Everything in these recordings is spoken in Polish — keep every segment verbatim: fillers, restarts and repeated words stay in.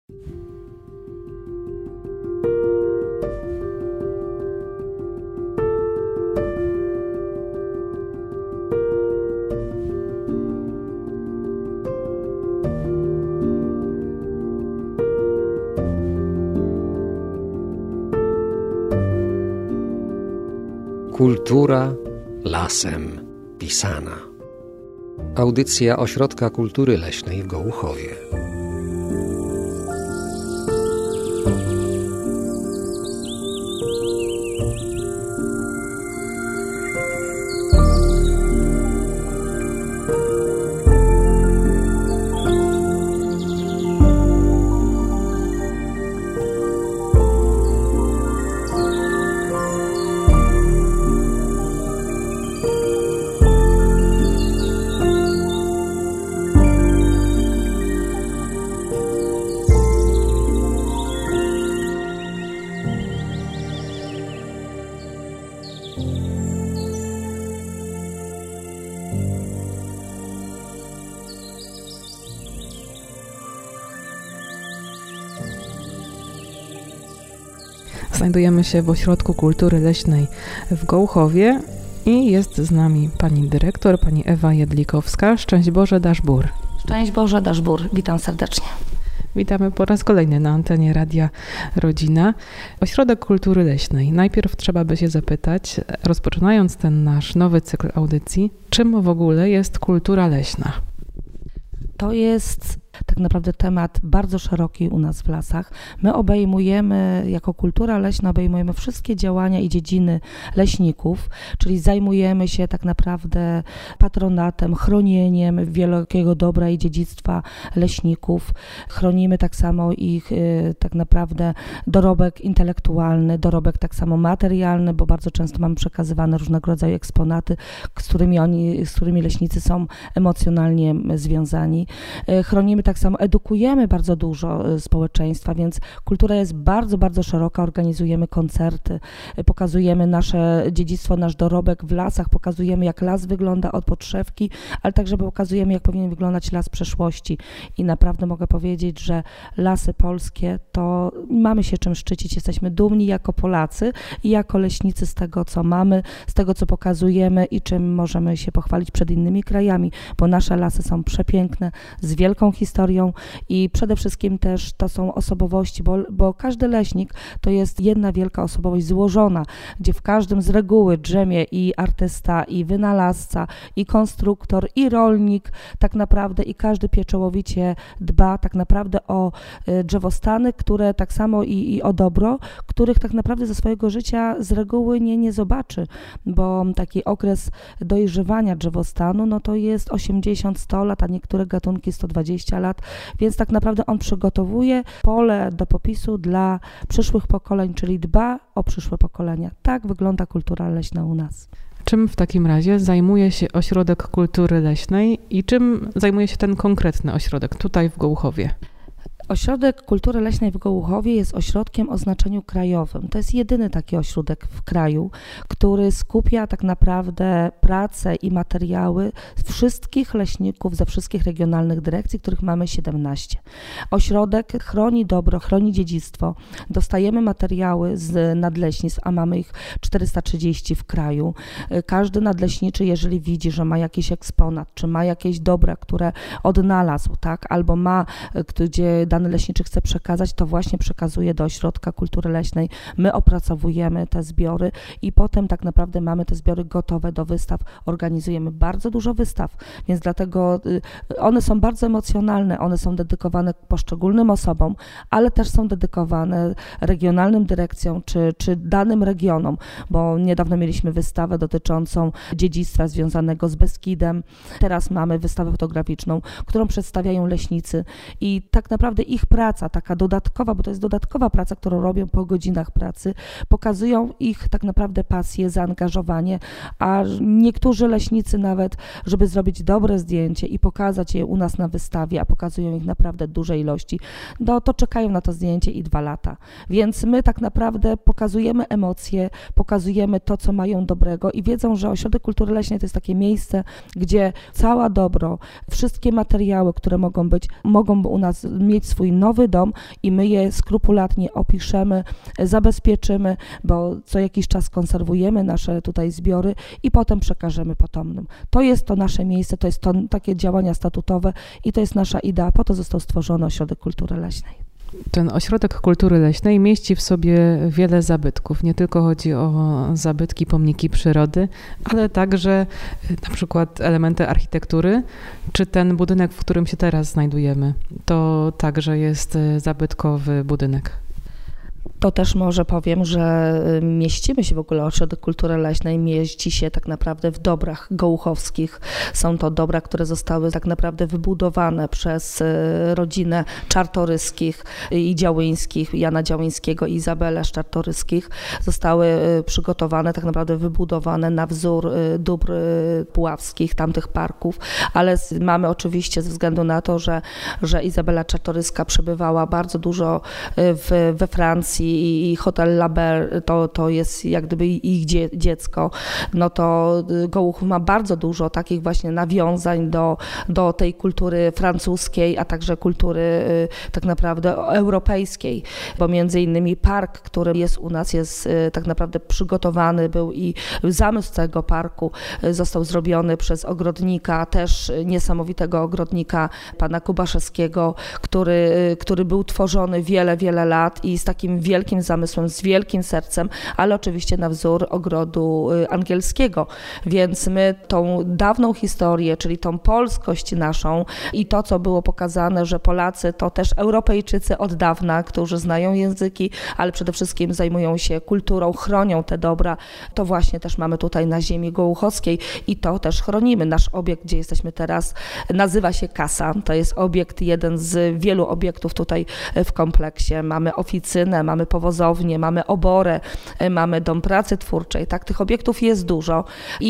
Kultura lasem pisana. Audycja Ośrodka Kultury Leśnej w Gołuchowie. Znajdujemy się w Ośrodku Kultury Leśnej w Gołuchowie i jest z nami pani dyrektor, pani Ewa Jedlikowska. Szczęść Boże, Daszbur. Szczęść Boże, Daszbur. Witam serdecznie. Witamy po raz kolejny na antenie Radia Rodzina. Ośrodek Kultury Leśnej. Najpierw trzeba by się zapytać, rozpoczynając ten nasz nowy cykl audycji, czym w ogóle jest kultura leśna? To jest tak naprawdę temat bardzo szeroki u nas w lasach. My obejmujemy, jako kultura leśna, obejmujemy wszystkie działania i dziedziny leśników, czyli zajmujemy się tak naprawdę patronatem, chronieniem wielkiego dobra i dziedzictwa leśników. Chronimy tak samo ich tak naprawdę dorobek intelektualny, dorobek tak samo materialny, bo bardzo często mamy przekazywane różnego rodzaju eksponaty, z którymi oni, z którymi leśnicy są emocjonalnie związani. Chronimy tak samo, edukujemy bardzo dużo społeczeństwa, więc kultura jest bardzo, bardzo szeroka. Organizujemy koncerty, pokazujemy nasze dziedzictwo, nasz dorobek w lasach, pokazujemy, jak las wygląda od podszewki, ale także pokazujemy, jak powinien wyglądać las przeszłości. I naprawdę mogę powiedzieć, że lasy polskie to mamy się czym szczycić. Jesteśmy dumni jako Polacy i jako leśnicy z tego, co mamy, z tego, co pokazujemy i czym możemy się pochwalić przed innymi krajami, bo nasze lasy są przepiękne, z wielką historią i przede wszystkim też to są osobowości, bo, bo każdy leśnik to jest jedna wielka osobowość złożona, gdzie w każdym z reguły drzemie i artysta, i wynalazca, i konstruktor, i rolnik tak naprawdę, i każdy pieczołowicie dba tak naprawdę o drzewostany, które tak samo i, i o dobro, których tak naprawdę ze swojego życia z reguły nie, nie zobaczy, bo taki okres dojrzewania drzewostanu, no to jest osiemdziesiąt sto lat, a niektóre gatunki sto dwadzieścia lat, więc tak naprawdę on przygotowuje pole do popisu dla przyszłych pokoleń, czyli dba o przyszłe pokolenia. Tak wygląda kultura leśna u nas. Czym w takim razie zajmuje się Ośrodek Kultury Leśnej i czym zajmuje się ten konkretny ośrodek tutaj w Gołuchowie? Ośrodek Kultury Leśnej w Gołuchowie jest ośrodkiem o znaczeniu krajowym. To jest jedyny taki ośrodek w kraju, który skupia tak naprawdę pracę i materiały wszystkich leśników ze wszystkich regionalnych dyrekcji, których mamy siedemnaście. Ośrodek chroni dobro, chroni dziedzictwo. Dostajemy materiały z nadleśnictw, a mamy ich czterysta trzydzieści w kraju. Każdy nadleśniczy, jeżeli widzi, że ma jakiś eksponat, czy ma jakieś dobra, które odnalazł, tak, albo ma, gdzie dany leśniczy chce przekazać, to właśnie przekazuje do Ośrodka Kultury Leśnej. My opracowujemy te zbiory i potem tak naprawdę mamy te zbiory gotowe do wystaw. Organizujemy bardzo dużo wystaw, więc dlatego one są bardzo emocjonalne, one są dedykowane poszczególnym osobom, ale też są dedykowane regionalnym dyrekcjom czy, czy danym regionom, bo niedawno mieliśmy wystawę dotyczącą dziedzictwa związanego z Beskidem. Teraz mamy wystawę fotograficzną, którą przedstawiają leśnicy i tak naprawdę ich praca, taka dodatkowa, bo to jest dodatkowa praca, którą robią po godzinach pracy, pokazują ich tak naprawdę pasję, zaangażowanie, a niektórzy leśnicy nawet, żeby zrobić dobre zdjęcie i pokazać je u nas na wystawie, a pokazują ich naprawdę duże ilości, no to czekają na to zdjęcie i dwa lata. Więc my tak naprawdę pokazujemy emocje, pokazujemy to, co mają dobrego i wiedzą, że Ośrodek Kultury Leśnej to jest takie miejsce, gdzie cała dobro, wszystkie materiały, które mogą być, mogą u nas mieć swój swój nowy dom i my je skrupulatnie opiszemy, zabezpieczymy, bo co jakiś czas konserwujemy nasze tutaj zbiory i potem przekażemy potomnym. To jest to nasze miejsce, to jest to takie działania statutowe i to jest nasza idea, po to został stworzony Ośrodek Kultury Leśnej. Ten Ośrodek Kultury Leśnej mieści w sobie wiele zabytków. Nie tylko chodzi o zabytki, pomniki przyrody, ale także na przykład elementy architektury, czy ten budynek, w którym się teraz znajdujemy, to także jest zabytkowy budynek. To też może powiem, że mieścimy się w ogóle, Ośrodek Kultury Leśnej mieści się tak naprawdę w dobrach gołuchowskich. Są to dobra, które zostały tak naprawdę wybudowane przez rodzinę Czartoryskich i Działyńskich, Jana Działyńskiego i Izabelę Czartoryskich. Zostały przygotowane, tak naprawdę wybudowane na wzór dóbr puławskich, tamtych parków, ale mamy oczywiście ze względu na to, że, że Izabela Czartoryska przebywała bardzo dużo w, we Francji, i Hotel La Belle to, to jest jak gdyby ich dzie, dziecko, no to Gołuchów ma bardzo dużo takich właśnie nawiązań do, do tej kultury francuskiej, a także kultury tak naprawdę europejskiej, bo między innymi park, który jest u nas, jest tak naprawdę przygotowany był i zamysł tego parku został zrobiony przez ogrodnika, też niesamowitego ogrodnika, pana Kubaszewskiego, który, który był tworzony wiele, wiele lat i z takim wielkim zamysłem, z wielkim sercem, ale oczywiście na wzór ogrodu angielskiego. Więc my tą dawną historię, czyli tą polskość naszą i to, co było pokazane, że Polacy to też Europejczycy od dawna, którzy znają języki, ale przede wszystkim zajmują się kulturą, chronią te dobra, to właśnie też mamy tutaj na ziemi gołuchowskiej i to też chronimy. Nasz obiekt, gdzie jesteśmy teraz, nazywa się Kasa. To jest obiekt, jeden z wielu obiektów tutaj w kompleksie. Mamy oficynę, mamy powozownię, mamy oborę, mamy dom pracy twórczej. Tak, tych obiektów jest dużo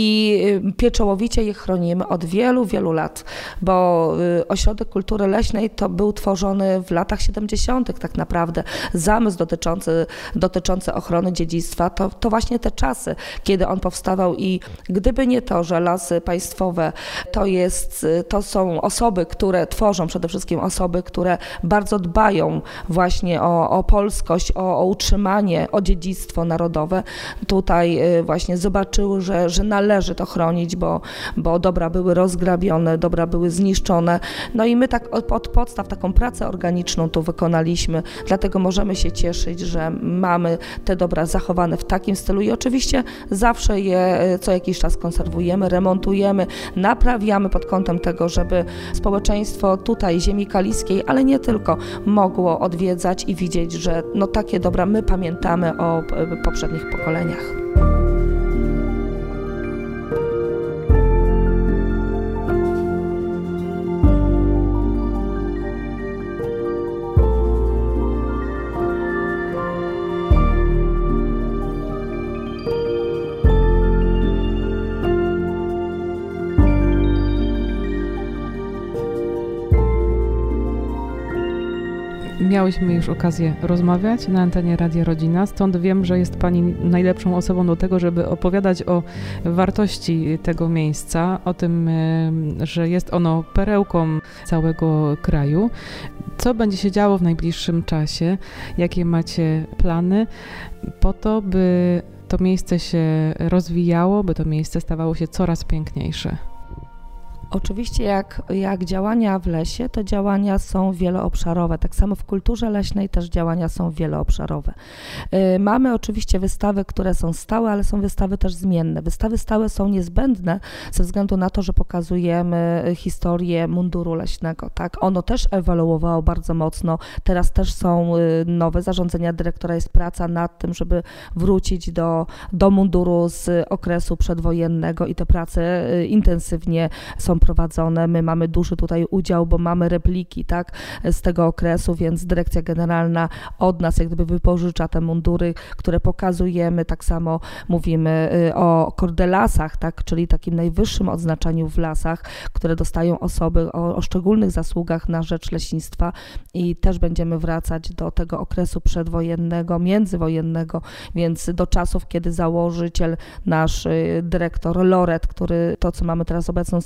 i pieczołowicie je chronimy od wielu, wielu lat, bo Ośrodek Kultury Leśnej to był tworzony w latach siedemdziesiątych tak naprawdę. Zamysł dotyczący, dotyczący ochrony dziedzictwa to, to właśnie te czasy, kiedy on powstawał i gdyby nie to, że Lasy Państwowe to jest, to są osoby, które tworzą przede wszystkim osoby, które bardzo dbają właśnie o, o polskość, o, o utrzymanie, o dziedzictwo narodowe. Tutaj właśnie zobaczyły, że, że należy to chronić, bo, bo dobra były rozgrabione, dobra były zniszczone. No i my tak od, od podstaw taką pracę organiczną tu wykonaliśmy, dlatego możemy się cieszyć, że mamy te dobra zachowane w takim stylu i oczywiście zawsze je co jakiś czas konserwujemy, remontujemy, naprawiamy pod kątem tego, żeby społeczeństwo tutaj ziemi kaliskiej, ale nie tylko, mogło odwiedzać i widzieć, że no takie dobra my pamiętamy o poprzednich pokoleniach. Miałyśmy już okazję rozmawiać na antenie Radia Rodzina, stąd wiem, że jest Pani najlepszą osobą do tego, żeby opowiadać o wartości tego miejsca, o tym, że jest ono perełką całego kraju. Co będzie się działo w najbliższym czasie? Jakie macie plany po to, by to miejsce się rozwijało, by to miejsce stawało się coraz piękniejsze? Oczywiście jak, jak działania w lesie, to działania są wieloobszarowe. Tak samo w kulturze leśnej też działania są wieloobszarowe. Yy, mamy oczywiście wystawy, które są stałe, ale są wystawy też zmienne. Wystawy stałe są niezbędne ze względu na to, że pokazujemy historię munduru leśnego. Tak? Ono też ewoluowało bardzo mocno. Teraz też są nowe zarządzenia dyrektora, jest praca nad tym, żeby wrócić do, do munduru z okresu przedwojennego i te prace intensywnie są prowadzone. My mamy duży tutaj udział, bo mamy repliki, tak, z tego okresu, więc Dyrekcja Generalna od nas jak gdyby wypożycza te mundury, które pokazujemy. Tak samo mówimy o kordelasach, tak, czyli takim najwyższym odznaczeniu w lasach, które dostają osoby o, o szczególnych zasługach na rzecz leśnictwa i też będziemy wracać do tego okresu przedwojennego, międzywojennego, więc do czasów, kiedy założyciel, nasz dyrektor Loret, który to, co mamy teraz obecną strukturę,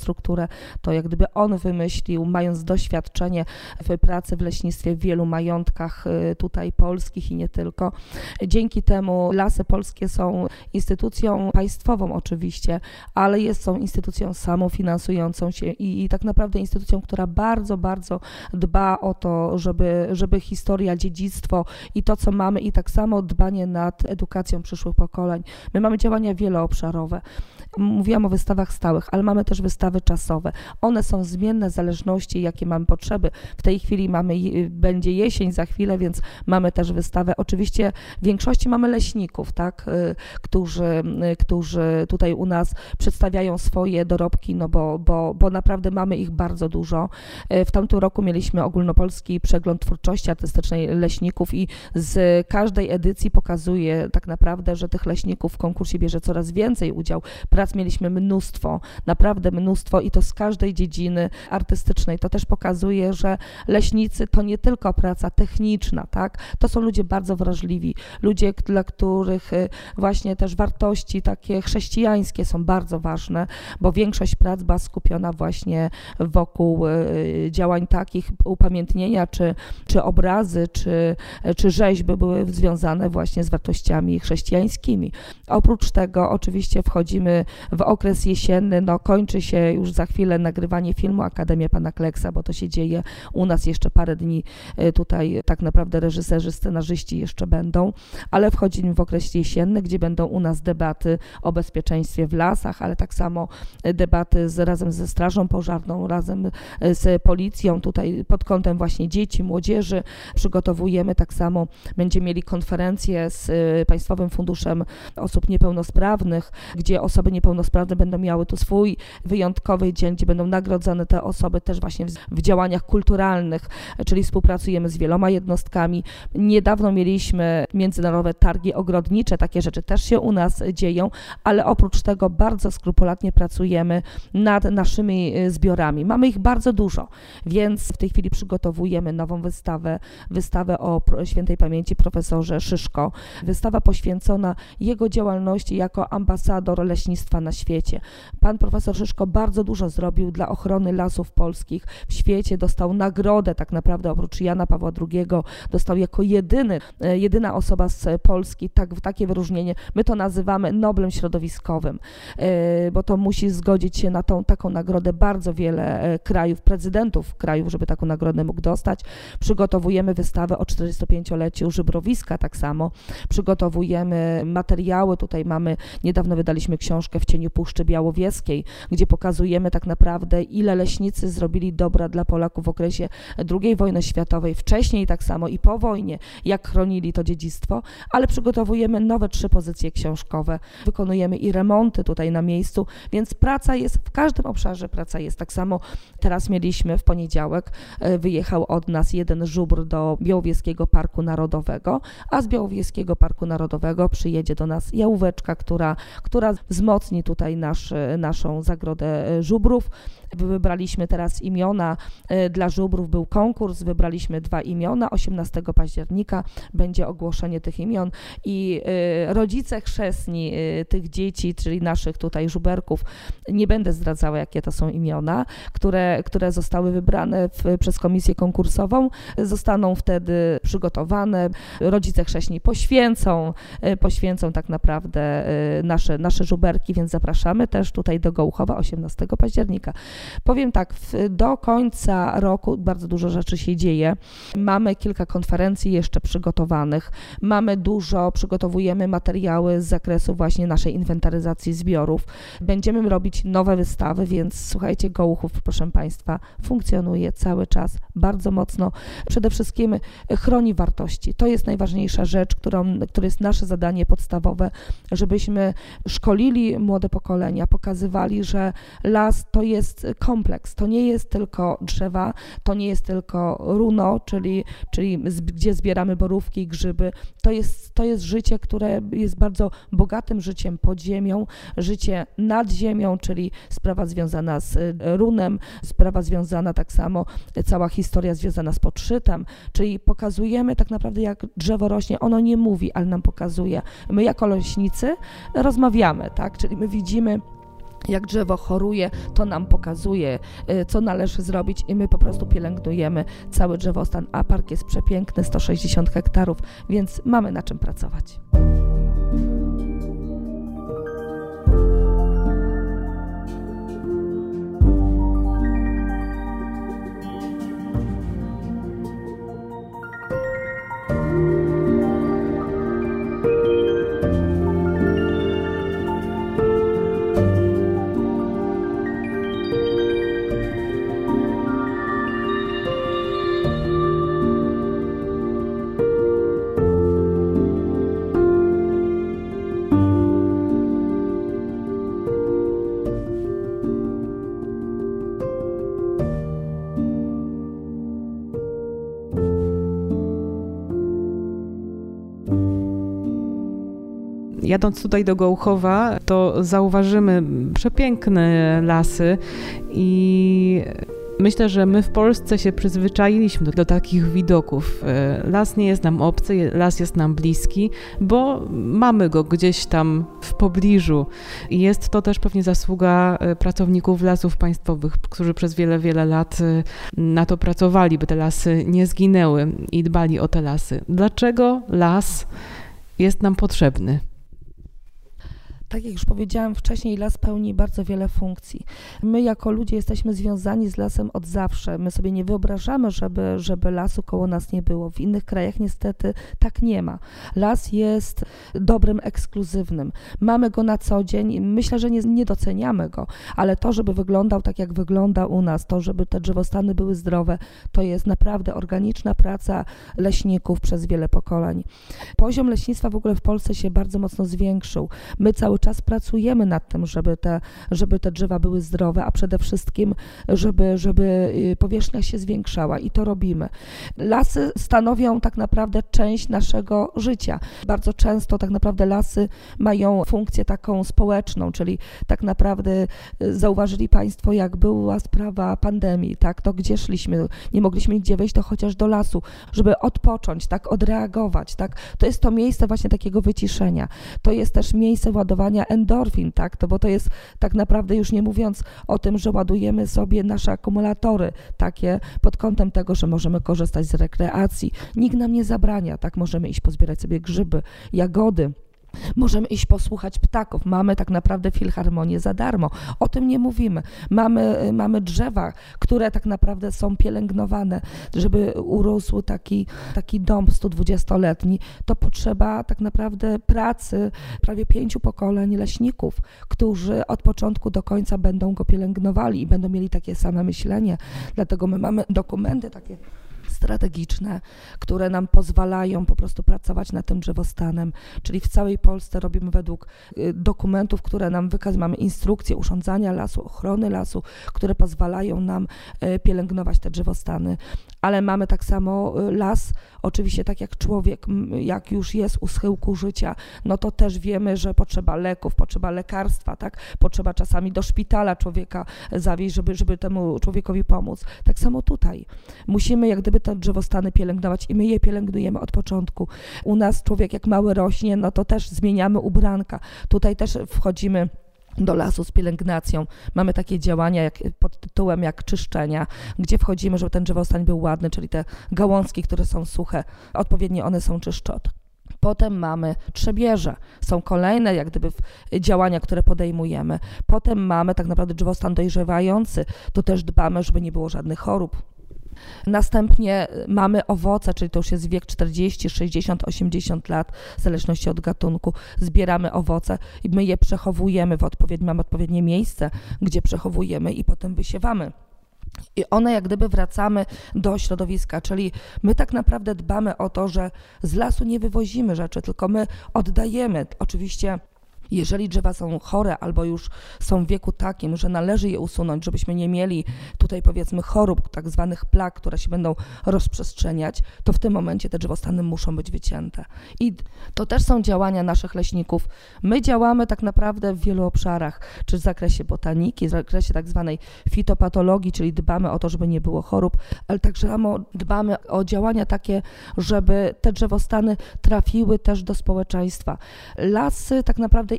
które to jak gdyby on wymyślił, mając doświadczenie w pracy w leśnictwie w wielu majątkach tutaj polskich i nie tylko. Dzięki temu Lasy Polskie są instytucją państwową oczywiście, ale jest, są instytucją samofinansującą się i, i tak naprawdę instytucją, która bardzo, bardzo dba o to, żeby, żeby historia, dziedzictwo i to, co mamy, i tak samo dbanie nad edukacją przyszłych pokoleń. My mamy działania wieloobszarowe. Mówiłam o wystawach stałych, ale mamy też wystawy czasowe. One są zmienne w zależności, jakie mamy potrzeby. W tej chwili mamy, będzie jesień za chwilę, więc mamy też wystawę. Oczywiście w większości mamy leśników, tak, którzy, którzy tutaj u nas przedstawiają swoje dorobki, no bo, bo, bo naprawdę mamy ich bardzo dużo. W tamtym roku mieliśmy ogólnopolski przegląd twórczości artystycznej leśników i z każdej edycji pokazuje tak naprawdę, że tych leśników w konkursie bierze coraz więcej udział. Prac mieliśmy mnóstwo, naprawdę mnóstwo i to z każdej dziedziny artystycznej. To też pokazuje, że leśnicy to nie tylko praca techniczna, tak? To są ludzie bardzo wrażliwi, ludzie, dla których właśnie też wartości takie chrześcijańskie są bardzo ważne, bo większość prac była skupiona właśnie wokół działań takich upamiętnienia, czy, czy obrazy, czy, czy rzeźby były związane właśnie z wartościami chrześcijańskimi. Oprócz tego oczywiście wchodzimy w okres jesienny, no kończy się już za chwilę nagrywanie filmu Akademia Pana Kleksa, bo to się dzieje u nas jeszcze parę dni, tutaj tak naprawdę reżyserzy, scenarzyści jeszcze będą, ale wchodzimy w okres jesienny, gdzie będą u nas debaty o bezpieczeństwie w lasach, ale tak samo debaty z, razem ze Strażą Pożarną, razem z policją, tutaj pod kątem właśnie dzieci, młodzieży przygotowujemy, tak samo będziemy mieli konferencję z Państwowym Funduszem Osób Niepełnosprawnych, gdzie osoby niepełnosprawne będą miały tu swój wyjątkowy dzień, gdzie będą nagrodzone te osoby też właśnie w, w działaniach kulturalnych, czyli współpracujemy z wieloma jednostkami. Niedawno mieliśmy międzynarodowe targi ogrodnicze, takie rzeczy też się u nas dzieją, ale oprócz tego bardzo skrupulatnie pracujemy nad naszymi zbiorami. Mamy ich bardzo dużo, więc w tej chwili przygotowujemy nową wystawę, wystawę o świętej pamięci profesorze Szyszko. Wystawa poświęcona jego działalności jako ambasador leśnictwa na świecie. Pan profesor Szyszko bardzo dużo zrobił dla ochrony lasów polskich w świecie, dostał nagrodę tak naprawdę oprócz Jana Pawła drugiego, dostał jako jedyny, jedyna osoba z Polski tak, takie wyróżnienie. My to nazywamy Noblem środowiskowym, bo to musi zgodzić się na tą taką nagrodę bardzo wiele krajów, prezydentów krajów, żeby taką nagrodę mógł dostać. Przygotowujemy wystawę o czterdziestopięcioleciu żybrowiska tak samo. Przygotowujemy materiały, tutaj mamy, niedawno wydaliśmy książkę W cieniu Puszczy Białowieskiej, gdzie pokazujemy tak naprawdę, ile leśnicy zrobili dobra dla Polaków w okresie drugiej wojny światowej, wcześniej tak samo i po wojnie, jak chronili to dziedzictwo, ale przygotowujemy nowe trzy pozycje książkowe, wykonujemy i remonty tutaj na miejscu, więc praca jest, w każdym obszarze praca jest. Tak samo teraz mieliśmy w poniedziałek, wyjechał od nas jeden żubr do Białowieskiego Parku Narodowego, a z Białowieskiego Parku Narodowego przyjedzie do nas jałóweczka, która, która wzmocni tutaj nasz, naszą zagrodę żubrów. Wybraliśmy teraz imiona dla żubrów, był konkurs, wybraliśmy dwa imiona, osiemnastego października będzie ogłoszenie tych imion i rodzice chrzestni tych dzieci, czyli naszych tutaj żuberków, nie będę zdradzała, jakie to są imiona, które, które zostały wybrane w, przez komisję konkursową, zostaną wtedy przygotowane, rodzice chrzestni poświęcą, poświęcą tak naprawdę nasze, nasze żuberki, więc zapraszamy też tutaj do Gołuchowa osiemnastego października. Powiem tak, do końca roku bardzo dużo rzeczy się dzieje. Mamy kilka konferencji jeszcze przygotowanych. Mamy dużo, przygotowujemy materiały z zakresu właśnie naszej inwentaryzacji zbiorów. Będziemy robić nowe wystawy, więc słuchajcie, Gołuchów, proszę Państwa, funkcjonuje cały czas bardzo mocno. Przede wszystkim chroni wartości. To jest najważniejsza rzecz, którą, które jest nasze zadanie podstawowe, żebyśmy szkolili młode pokolenia, pokazywali, że las to jest kompleks, to nie jest tylko drzewa, to nie jest tylko runo, czyli, czyli z, gdzie zbieramy borówki i grzyby, to jest, to jest życie, które jest bardzo bogatym życiem pod ziemią, życie nad ziemią, czyli sprawa związana z runem, sprawa związana tak samo, cała historia związana z podszytem, czyli pokazujemy tak naprawdę, jak drzewo rośnie, ono nie mówi, ale nam pokazuje. My jako leśnicy rozmawiamy, tak, czyli my widzimy, Jak drzewo choruje, to nam pokazuje, co należy zrobić i my po prostu pielęgnujemy cały drzewostan, a park jest przepiękny, sto sześćdziesiąt hektarów, więc mamy na czym pracować. Jadąc tutaj do Gołuchowa, to zauważymy przepiękne lasy i myślę, że my w Polsce się przyzwyczailiśmy do, do takich widoków. Las nie jest nam obcy, las jest nam bliski, bo mamy go gdzieś tam w pobliżu. I jest to też pewnie zasługa pracowników Lasów Państwowych, którzy przez wiele, wiele lat na to pracowali, by te lasy nie zginęły i dbali o te lasy. Dlaczego las jest nam potrzebny? Tak jak już powiedziałam wcześniej, las pełni bardzo wiele funkcji. My jako ludzie jesteśmy związani z lasem od zawsze. My sobie nie wyobrażamy, żeby, żeby lasu koło nas nie było. W innych krajach niestety tak nie ma. Las jest dobrem ekskluzywnym. Mamy go na co dzień. Myślę, że nie, nie doceniamy go, ale to, żeby wyglądał tak, jak wygląda u nas, to, żeby te drzewostany były zdrowe, to jest naprawdę organiczna praca leśników przez wiele pokoleń. Poziom leśnictwa w ogóle w Polsce się bardzo mocno zwiększył. My cały czas pracujemy nad tym, żeby te, żeby te drzewa były zdrowe, a przede wszystkim, żeby, żeby powierzchnia się zwiększała i to robimy. Lasy stanowią tak naprawdę część naszego życia. Bardzo często tak naprawdę lasy mają funkcję taką społeczną, czyli tak naprawdę zauważyli Państwo, jak była sprawa pandemii, tak, to gdzie szliśmy, nie mogliśmy nigdzie wejść, to chociaż do lasu, żeby odpocząć, tak, odreagować, tak. To jest to miejsce właśnie takiego wyciszenia. To jest też miejsce ładowania endorfin, tak, to bo to jest tak naprawdę już nie mówiąc o tym, że ładujemy sobie nasze akumulatory takie pod kątem tego, że możemy korzystać z rekreacji. Nikt nam nie zabrania, tak, możemy iść pozbierać sobie grzyby, jagody. Możemy iść posłuchać ptaków, mamy tak naprawdę filharmonię za darmo, o tym nie mówimy. Mamy, mamy drzewa, które tak naprawdę są pielęgnowane, żeby urósł taki, taki dom sto dwudziestoletni, to potrzeba tak naprawdę pracy prawie pięciu pokoleń leśników, którzy od początku do końca będą go pielęgnowali i będą mieli takie same myślenie, dlatego my mamy dokumenty takie strategiczne, które nam pozwalają po prostu pracować nad tym drzewostanem, czyli w całej Polsce robimy według dokumentów, które nam wykazują, mamy instrukcje urządzania lasu, ochrony lasu, które pozwalają nam pielęgnować te drzewostany, ale mamy tak samo las, oczywiście tak jak człowiek, jak już jest u schyłku życia, no to też wiemy, że potrzeba leków, potrzeba lekarstwa, tak, potrzeba czasami do szpitala człowieka zawieźć, żeby, żeby temu człowiekowi pomóc. Tak samo tutaj. Musimy jak gdyby te drzewostany pielęgnować i my je pielęgnujemy od początku. U nas człowiek jak mały rośnie, no to też zmieniamy ubranka. Tutaj też wchodzimy do lasu z pielęgnacją. Mamy takie działania jak, pod tytułem jak czyszczenia, gdzie wchodzimy, żeby ten drzewostan był ładny, czyli te gałązki, które są suche, odpowiednio one są czyszczone. Potem mamy trzebieże. Są kolejne jak gdyby działania, które podejmujemy. Potem mamy tak naprawdę drzewostan dojrzewający. Tu też dbamy, żeby nie było żadnych chorób. Następnie mamy owoce, czyli to już jest wiek czterdzieści, sześćdziesiąt, osiemdziesiąt lat, w zależności od gatunku. Zbieramy owoce i my je przechowujemy w odpowiednim, mamy odpowiednie miejsce, gdzie przechowujemy i potem wysiewamy. I one jak gdyby wracamy do środowiska, czyli my tak naprawdę dbamy o to, że z lasu nie wywozimy rzeczy, tylko my oddajemy. Oczywiście jeżeli drzewa są chore albo już są w wieku takim, że należy je usunąć, żebyśmy nie mieli tutaj powiedzmy chorób, tak zwanych plag, które się będą rozprzestrzeniać, to w tym momencie te drzewostany muszą być wycięte. I to też są działania naszych leśników. My działamy tak naprawdę w wielu obszarach, czy w zakresie botaniki, w zakresie tak zwanej fitopatologii, czyli dbamy o to, żeby nie było chorób, ale także dbamy o działania takie, żeby te drzewostany trafiły też do społeczeństwa. Lasy tak naprawdę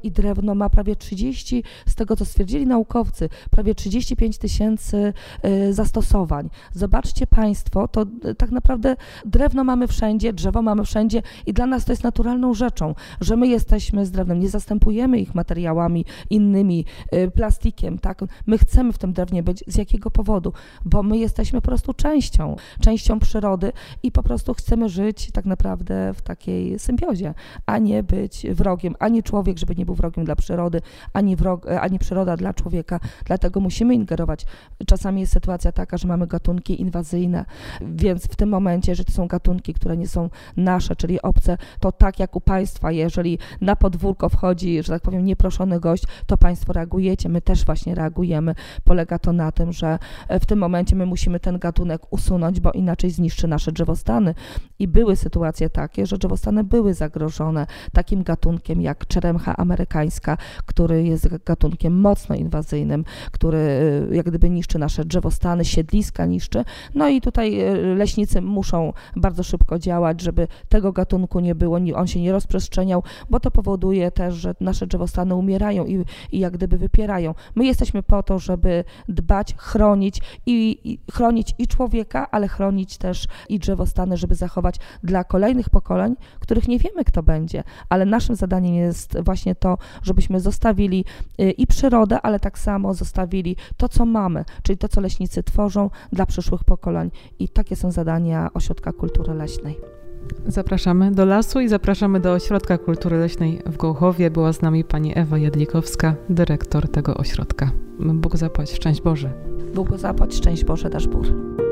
i drewno ma prawie trzydzieści, z tego co stwierdzili naukowcy, prawie trzydzieści pięć tysięcy zastosowań. Zobaczcie Państwo, to tak naprawdę drewno mamy wszędzie, drzewo mamy wszędzie i dla nas to jest naturalną rzeczą, że my jesteśmy z drewnem, nie zastępujemy ich materiałami innymi, plastikiem, tak? My chcemy w tym drewnie być. Z jakiego powodu? Bo my jesteśmy po prostu częścią, częścią przyrody i po prostu chcemy żyć tak naprawdę w takiej symbiozie, a nie być wrogiem, ani człowiek, żeby nie był wrogiem dla przyrody, ani, wrog, ani przyroda dla człowieka. Dlatego musimy ingerować. Czasami jest sytuacja taka, że mamy gatunki inwazyjne, więc w tym momencie, że to są gatunki, które nie są nasze, czyli obce, to tak jak u Państwa, jeżeli na podwórko wchodzi, że tak powiem, nieproszony gość, to Państwo reagujecie, my też właśnie reagujemy. Polega to na tym, że w tym momencie my musimy ten gatunek usunąć, bo inaczej zniszczy nasze drzewostany. I były sytuacje takie, że drzewostany były zagrożone takim gatunkiem jak czeremcha amerykańska, który jest gatunkiem mocno inwazyjnym, który jak gdyby niszczy nasze drzewostany, siedliska niszczy. No i tutaj leśnicy muszą bardzo szybko działać, żeby tego gatunku nie było, on się nie rozprzestrzeniał, bo to powoduje też, że nasze drzewostany umierają i, i jak gdyby wypierają. My jesteśmy po to, żeby dbać, chronić i, i chronić i człowieka, ale chronić też i drzewostany, żeby zachować dla kolejnych pokoleń, których nie wiemy, kto będzie, ale naszym zadaniem jest właśnie to, żebyśmy zostawili i przyrodę, ale tak samo zostawili to, co mamy, czyli to, co leśnicy tworzą dla przyszłych pokoleń. I takie są zadania Ośrodka Kultury Leśnej. Zapraszamy do lasu i zapraszamy do Ośrodka Kultury Leśnej w Gołuchowie. Była z nami pani Ewa Jadlikowska, dyrektor tego ośrodka. Bóg zapłać, szczęść Boże. Bóg zapłać, szczęść Boże, dasz Bór.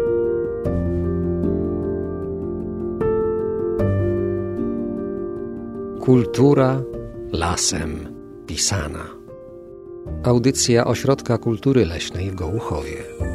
Kultura lasem pisana. Audycja Ośrodka Kultury Leśnej w Gołuchowie.